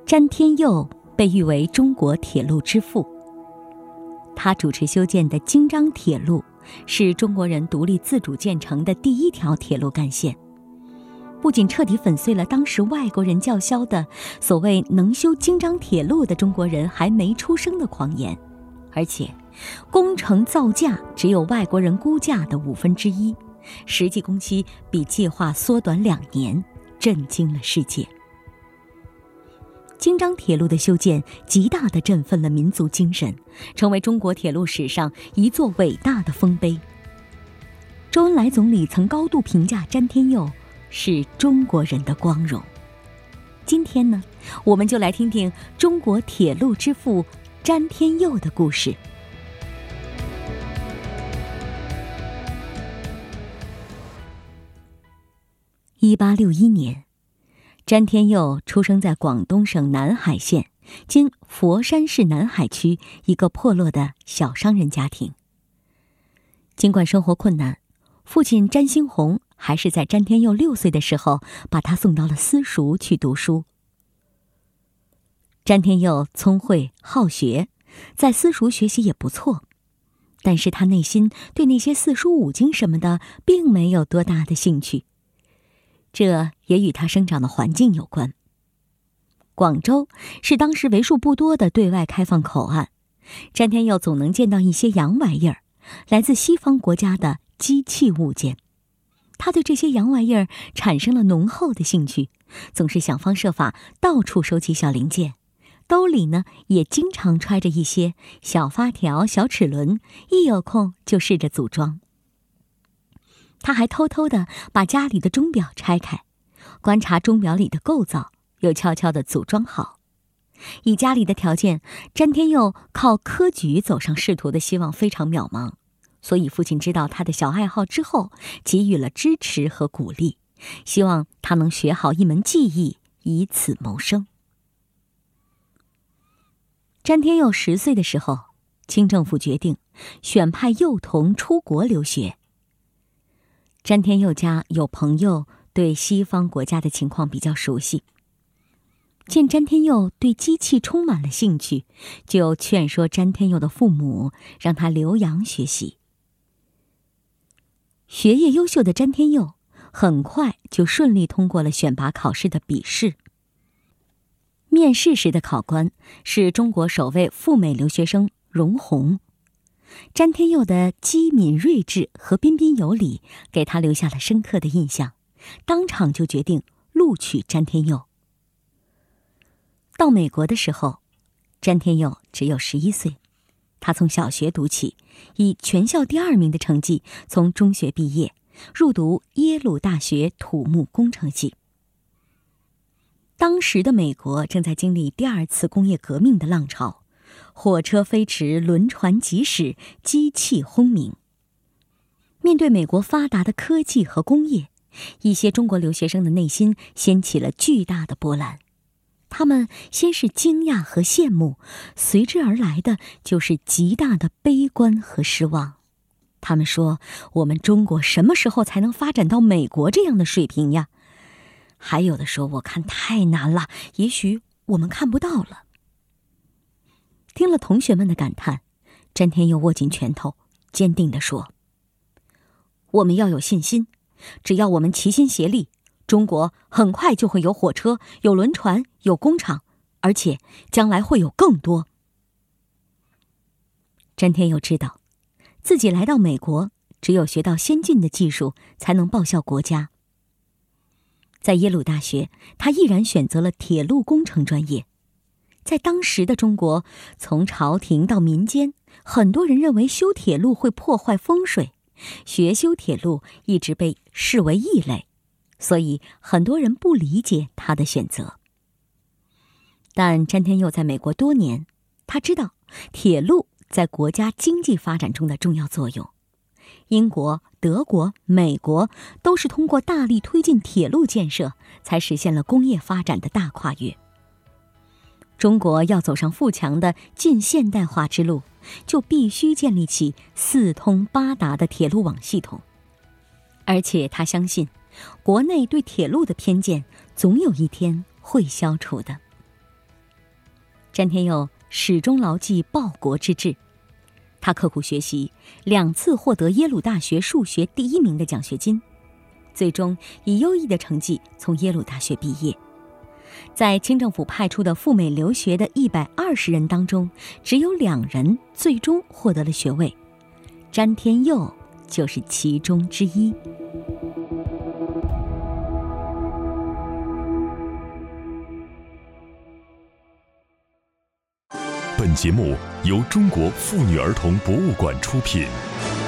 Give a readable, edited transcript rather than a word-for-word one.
詹天佑被誉为中国铁路之父，他主持修建的京张铁路是中国人独立自主建成的第一条铁路干线，不仅彻底粉碎了当时外国人叫嚣的所谓能修京张铁路的中国人还没出生的狂言，而且工程造价只有外国人估价的1/5，实际工期比计划缩短2年，震惊了世界。京张铁路的修建极大地振奋了民族精神，成为中国铁路史上一座伟大的丰碑。周恩来总理曾高度评价詹天佑是中国人的光荣。今天呢，我们就来听听中国铁路之父詹天佑的故事。1861年，詹天佑出生在广东省南海县（今佛山市南海区）一个破落的小商人家庭。尽管生活困难，父亲詹兴红还是在詹天佑6岁的时候把他送到了私塾去读书。詹天佑聪慧好学，在私塾学习也不错，但是他内心对那些四书五经什么的并没有多大的兴趣。这也与他生长的环境有关。广州是当时为数不多的对外开放口岸，詹天佑总能见到一些洋玩意儿，来自西方国家的机器物件。他对这些洋玩意儿产生了浓厚的兴趣，总是想方设法到处收集小零件，兜里呢也经常揣着一些小发条、小齿轮，一有空就试着组装。他还偷偷地把家里的钟表拆开，观察钟表里的构造，又悄悄地组装好。以家里的条件，詹天佑靠科举走上仕途的希望非常渺茫，所以父亲知道他的小爱好之后，给予了支持和鼓励，希望他能学好一门技艺，以此谋生。詹天佑10岁的时候，清政府决定选派幼童出国留学。詹天佑家有朋友对西方国家的情况比较熟悉，见詹天佑对机器充满了兴趣，就劝说詹天佑的父母让他留洋学习。学业优秀的詹天佑很快就顺利通过了选拔考试的笔试。面试时的考官是中国首位赴美留学生荣闳。詹天佑的机敏睿智和彬彬有礼给他留下了深刻的印象，当场就决定录取詹天佑。到美国的时候，詹天佑只有11岁，他从小学读起，以全校第2名的成绩从中学毕业，入读耶鲁大学土木工程系。当时的美国正在经历第2次工业革命的浪潮，火车飞驰，轮船疾驶，机器轰鸣。面对美国发达的科技和工业，一些中国留学生的内心掀起了巨大的波澜。他们先是惊讶和羡慕，随之而来的就是极大的悲观和失望。他们说，我们中国什么时候才能发展到美国这样的水平呀？还有的说，我看太难了，也许我们看不到了。听了同学们的感叹，詹天佑握紧拳头，坚定地说，我们要有信心，只要我们齐心协力，中国很快就会有火车，有轮船，有工厂，而且将来会有更多。詹天佑知道，自己来到美国，只有学到先进的技术，才能报效国家。在耶鲁大学，他毅然选择了铁路工程专业。在当时的中国，从朝廷到民间，很多人认为修铁路会破坏风水，学修铁路一直被视为异类，所以很多人不理解他的选择。但詹天佑在美国多年，他知道铁路在国家经济发展中的重要作用。英国、德国、美国都是通过大力推进铁路建设，才实现了工业发展的大跨越。中国要走上富强的近现代化之路，就必须建立起4通8达的铁路网系统。而且他相信，国内对铁路的偏见总有一天会消除的。 詹天佑始终牢记报国之志，他刻苦学习，2次获得耶鲁大学数学第1名的奖学金，最终以优异的成绩从耶鲁大学毕业。在清政府派出的赴美留学的120人当中，只有2人最终获得了学位，詹天佑就是其中之一。 本节目由中国妇女儿童博物馆出品。